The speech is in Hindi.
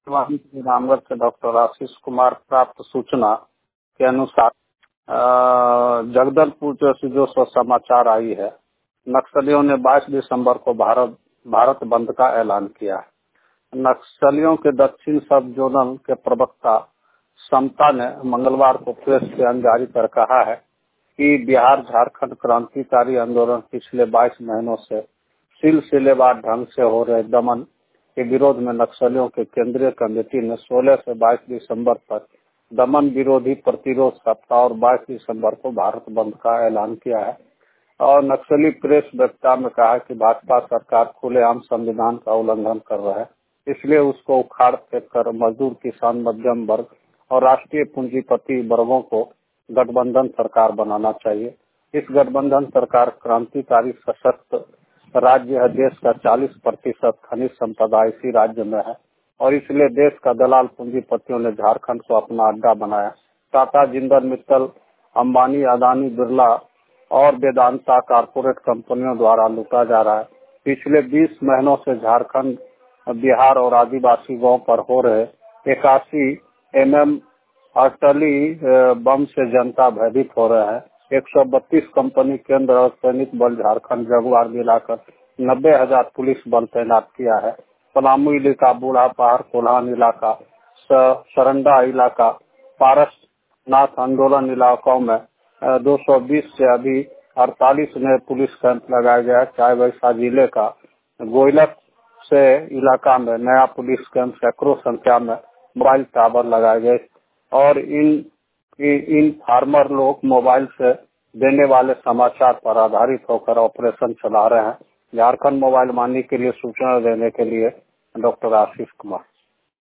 रामगढ़ से डॉक्टर आशीष कुमार प्राप्त सूचना के अनुसार जगदलपुर जो समाचार आई है, नक्सलियों ने 22 दिसंबर को भारत बंद का ऐलान किया है। नक्सलियों के दक्षिण सब जोनल के प्रवक्ता समता ने मंगलवार को प्रेस बयान जारी कर कहा है कि बिहार झारखंड क्रांतिकारी आंदोलन पिछले 22 महीनों से सिलसिलेवार ढंग से हो रहे दमन के विरोध में नक्सलियों के केंद्रीय कमेटी ने 16 से 22 दिसंबर तक दमन विरोधी प्रतिरोध सप्ताह और 22 दिसंबर को भारत बंद का ऐलान किया है। और नक्सली प्रेस वक्ता में कहा कि भाजपा सरकार खुलेआम संविधान का उल्लंघन कर रहा है, इसलिए उसको उखाड़ फेंक कर मजदूर, किसान, मध्यम वर्ग और राष्ट्रीय पूंजीपति वर्गों को गठबंधन सरकार बनाना चाहिए। इस गठबंधन सरकार क्रांतिकारी सशक्त राज्य है। देश का 40% खनिज संपदा इसी राज्य में है और इसलिए देश का दलाल पूंजीपतियों ने झारखंड को अपना अड्डा बनाया। टाटा, जिंदल, मित्तल, अंबानी, अदानी, बिरला और वेदांता कारपोरेट कंपनियों द्वारा लूटा जा रहा है। पिछले 20 महीनों से झारखंड, बिहार और आदिवासी गांव पर हो रहे 81 mm आर्टिलरी बम से जनता भयभीत हो रहे हैं। 132 कंपनी केंद्र और सैनिक बल झारखंड जगुआर मिलाकर 90,000 पुलिस बल तैनात किया है। पलामू इलाका, बूढ़ा पहाड़, कोल्हान इलाका, सरंडा इलाका, पारसनाथ आंदोलन इलाकों में 220 से अभी 48 नए पुलिस कैंप लगाए गए। चाहे वैसा जिले का गोइलक से इलाका में नया पुलिस कैंप, सैकड़ों संख्या में मोबाइल टावर लगाए गए और इन फार्मर लोग मोबाइल से देने वाले समाचार पर आधारित होकर ऑपरेशन चला रहे हैं। झारखंड मोबाइल मानी के लिए सूचना देने के लिए डॉक्टर आशीष कुमार।